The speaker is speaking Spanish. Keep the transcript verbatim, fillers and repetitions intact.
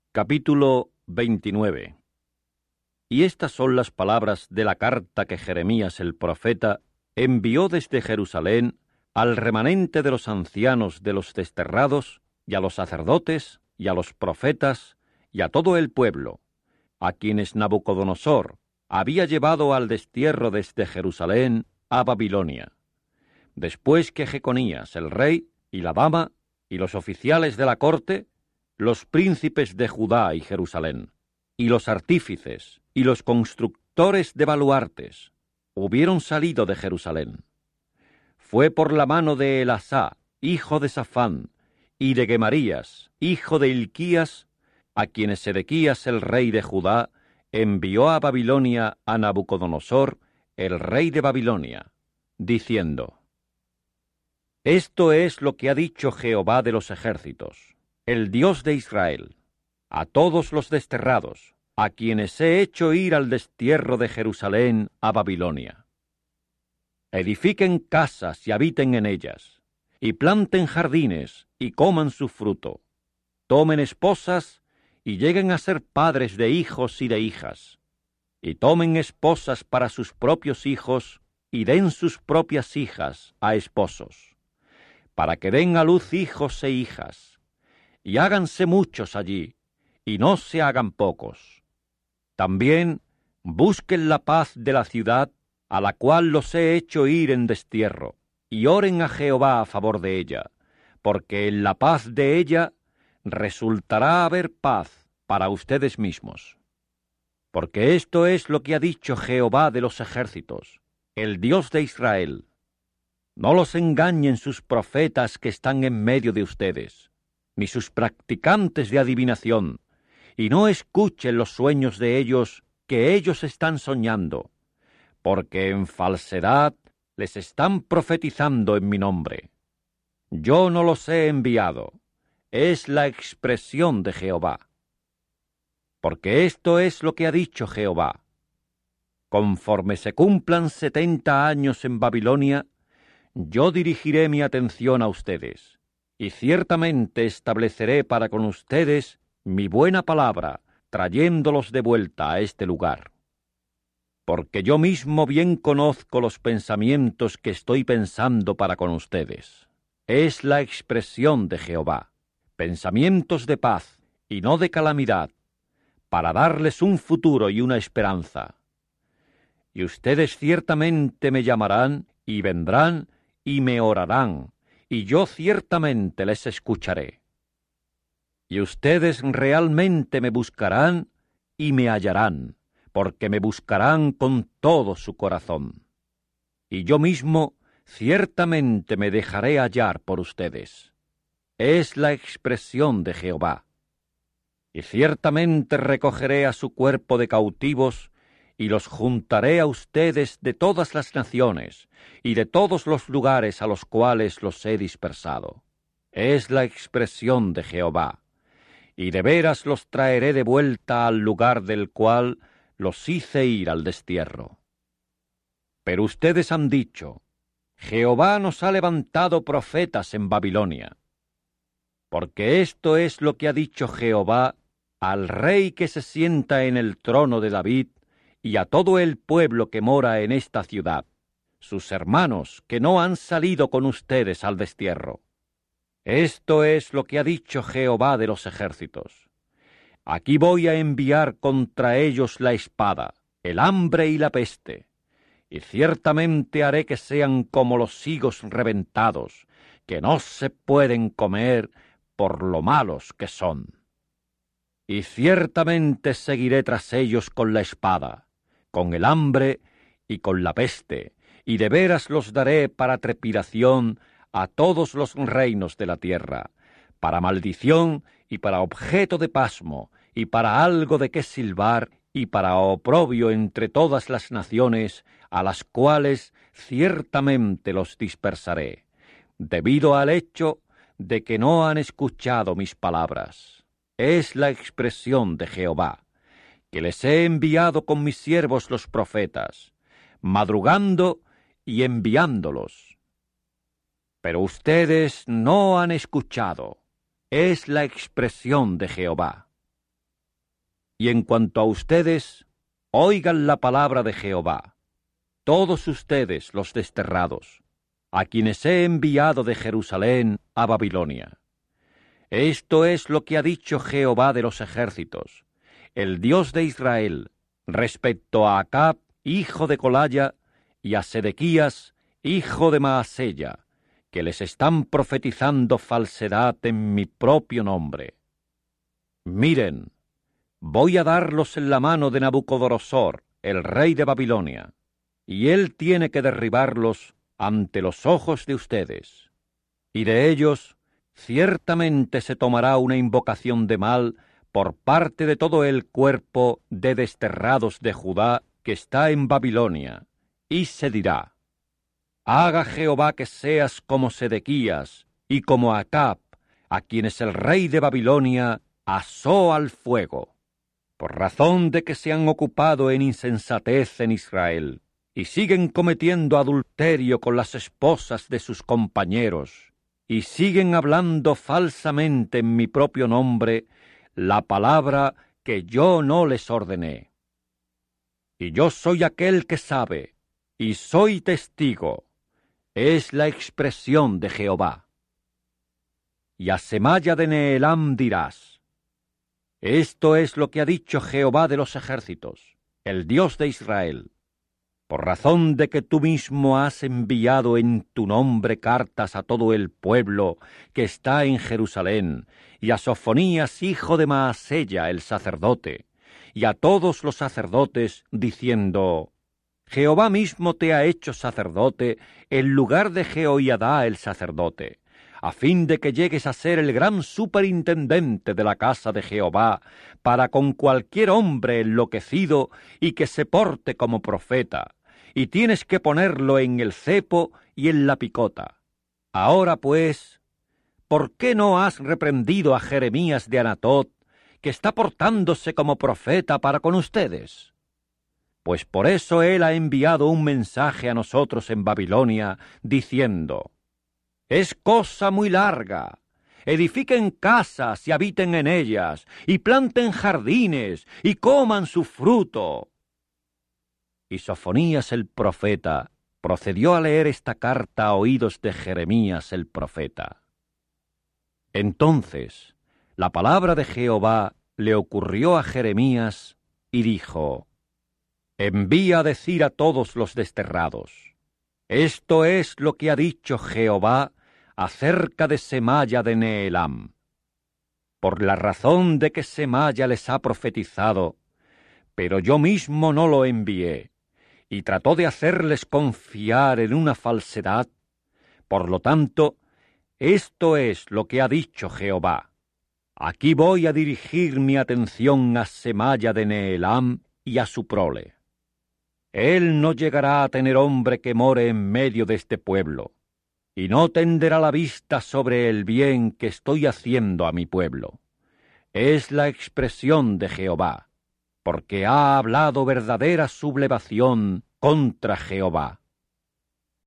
Capítulo veintinueve. Y estas son las palabras de la carta que Jeremías el profeta envió desde Jerusalén al remanente de los ancianos de los desterrados, y a los sacerdotes, y a los profetas, y a todo el pueblo, a quienes Nabucodonosor había llevado al destierro desde Jerusalén a Babilonia, después que Jeconías el rey, y la dama, y los oficiales de la corte, los príncipes de Judá y Jerusalén, y los artífices, y los constructores de baluartes, hubieron salido de Jerusalén. Fue por la mano de Elasá, hijo de Safán, y de Gemarías, hijo de Hilquías, a quienes Sedequías el rey de Judá envió a Babilonia a Nabucodonosor, el rey de Babilonia, diciendo: Esto es lo que ha dicho Jehová de los ejércitos, el Dios de Israel, a todos los desterrados, a quienes he hecho ir al destierro de Jerusalén a Babilonia. Edifiquen casas y habiten en ellas, y planten jardines y coman su fruto, tomen esposas y lleguen a ser padres de hijos y de hijas, y tomen esposas para sus propios hijos y den sus propias hijas a esposos, para que den a luz hijos e hijas, y háganse muchos allí, y no se hagan pocos. También busquen la paz de la ciudad a la cual los he hecho ir en destierro, y oren a Jehová a favor de ella, porque en la paz de ella resultará haber paz para ustedes mismos. Porque esto es lo que ha dicho Jehová de los ejércitos, el Dios de Israel: no los engañen sus profetas que están en medio de ustedes, ni sus practicantes de adivinación, y no escuchen los sueños de ellos que ellos están soñando, porque en falsedad les están profetizando en mi nombre. Yo no los he enviado, es la expresión de Jehová. Porque esto es lo que ha dicho Jehová: conforme se cumplan setenta años en Babilonia, yo dirigiré mi atención a ustedes, y ciertamente estableceré para con ustedes mi buena palabra, trayéndolos de vuelta a este lugar. Porque yo mismo bien conozco los pensamientos que estoy pensando para con ustedes. Es la expresión de Jehová: pensamientos de paz y no de calamidad, para darles un futuro y una esperanza. Y ustedes ciertamente me llamarán, y vendrán, y me orarán, y yo ciertamente les escucharé. Y ustedes realmente me buscarán, y me hallarán, porque me buscarán con todo su corazón. Y yo mismo ciertamente me dejaré hallar por ustedes. Es la expresión de Jehová. Y ciertamente recogeré a su cuerpo de cautivos, y los juntaré a ustedes de todas las naciones, y de todos los lugares a los cuales los he dispersado. Es la expresión de Jehová. Y de veras los traeré de vuelta al lugar del cual los hice ir al destierro. Pero ustedes han dicho: Jehová nos ha levantado profetas en Babilonia. Porque esto es lo que ha dicho Jehová al rey que se sienta en el trono de David, y a todo el pueblo que mora en esta ciudad, sus hermanos que no han salido con ustedes al destierro. Esto es lo que ha dicho Jehová de los ejércitos: aquí voy a enviar contra ellos la espada, el hambre y la peste, y ciertamente haré que sean como los higos reventados, que no se pueden comer por lo malos que son. Y ciertamente seguiré tras ellos con la espada, con el hambre y con la peste, y de veras los daré para trepidación a todos los reinos de la tierra, para maldición y para objeto de pasmo, y para algo de qué silbar, y para oprobio entre todas las naciones, a las cuales ciertamente los dispersaré, debido al hecho de que no han escuchado mis palabras. Es la expresión de Jehová, que les he enviado con mis siervos los profetas, madrugando y enviándolos. Pero ustedes no han escuchado. Es la expresión de Jehová. Y en cuanto a ustedes, oigan la palabra de Jehová, todos ustedes los desterrados, a quienes he enviado de Jerusalén a Babilonia. Esto es lo que ha dicho Jehová de los ejércitos, el Dios de Israel, respecto a Acab, hijo de Colaya, y a Sedequías, hijo de Maasella, que les están profetizando falsedad en mi propio nombre. Miren, voy a darlos en la mano de Nabucodonosor, el rey de Babilonia, y él tiene que derribarlos ante los ojos de ustedes. Y de ellos ciertamente se tomará una invocación de mal por parte de todo el cuerpo de desterrados de Judá que está en Babilonia, y se dirá: haga Jehová que seas como Sedequías y como Acab, a quienes el rey de Babilonia asó al fuego, por razón de que se han ocupado en insensatez en Israel, y siguen cometiendo adulterio con las esposas de sus compañeros, y siguen hablando falsamente en mi propio nombre la palabra que yo no les ordené. Y yo soy aquel que sabe, y soy testigo, es la expresión de Jehová. Y a Semaya de Nehelam dirás: esto es lo que ha dicho Jehová de los ejércitos, el Dios de Israel. Por razón de que tú mismo has enviado en tu nombre cartas a todo el pueblo que está en Jerusalén, y a Sofonías, hijo de Maasella, el sacerdote, y a todos los sacerdotes, diciendo: Jehová mismo te ha hecho sacerdote en lugar de Jehoiadá el sacerdote, a fin de que llegues a ser el gran superintendente de la casa de Jehová, para con cualquier hombre enloquecido y que se porte como profeta, y tienes que ponerlo en el cepo y en la picota. Ahora pues, ¿por qué no has reprendido a Jeremías de Anatot, que está portándose como profeta para con ustedes? Pues por eso él ha enviado un mensaje a nosotros en Babilonia, diciendo: es cosa muy larga. Edifiquen casas y habiten en ellas, y planten jardines, y coman su fruto. Y Sofonías el profeta procedió a leer esta carta a oídos de Jeremías el profeta. Entonces la palabra de Jehová le ocurrió a Jeremías, y dijo: envía a decir a todos los desterrados: esto es lo que ha dicho Jehová acerca de Semaya de Nehelam. Por la razón de que Semaya les ha profetizado, pero yo mismo no lo envié, y trató de hacerles confiar en una falsedad, por lo tanto, esto es lo que ha dicho Jehová: aquí voy a dirigir mi atención a Semaya de Nehelam y a su prole. Él no llegará a tener hombre que more en medio de este pueblo, y no tenderá la vista sobre el bien que estoy haciendo a mi pueblo. Es la expresión de Jehová, porque ha hablado verdadera sublevación contra Jehová.